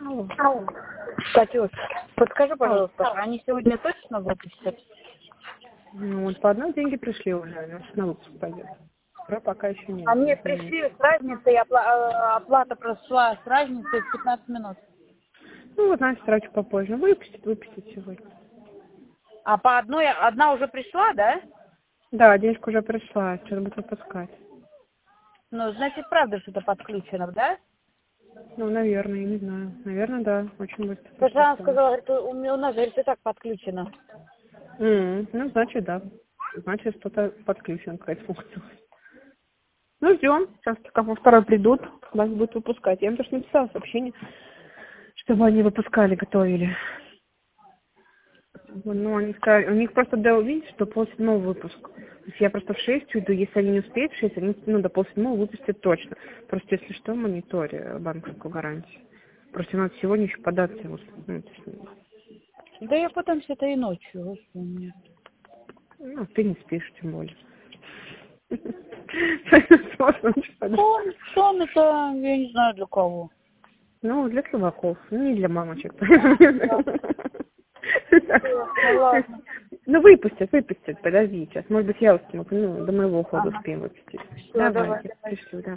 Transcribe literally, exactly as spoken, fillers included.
Алло. Катюш, подскажи, пожалуйста, они сегодня точно выпустят? Ну, вот по одной деньги пришли уже, значит, на выпуск пойдет. Второй пока еще нет. Они пришли с разницей, опла- оплата прошла с разницей в пятнадцать минут. Ну, вот, значит, сразу попозже. Выпустит, выпустит сегодня. А по одной, одна уже пришла, да? Да, денежка уже пришла, сейчас будет выпускать. Ну, значит, правда что-то подключено, да? Ну, наверное, я не знаю. Наверное, да, очень быстро. Потому что она сказала, говорит, у меня у нас, говорит, и так подключено. Mm, ну, значит, да. Значит, что-то подключено, какая-то функция. Ну, ждем. Сейчас как во второй придут, нас будут выпускать. Я им тоже написала сообщение, чтобы они выпускали, готовили. Ну, они сказали, у них просто да, увидеть, что полседьмого выпуск. То есть я просто в шесть уйду, если они не успеют в шесть, они ну, до полседьмого выпустят точно. Просто если что, мониторе банковскую гарантию. Просто надо сегодня еще податься. Ну, то есть, Да я потом с этой ночью, господи. ну, ты не спишь, тем более. Сон, сон это, я не знаю для кого. Ну, для слабаков, не для мамочек. Ну ладно. Ну, выпустят, выпустят, подожди сейчас. Может быть, я успею, ну, до моего ухода Ага. успеем выпустить. Все, давай. Давайте, пришлю, да.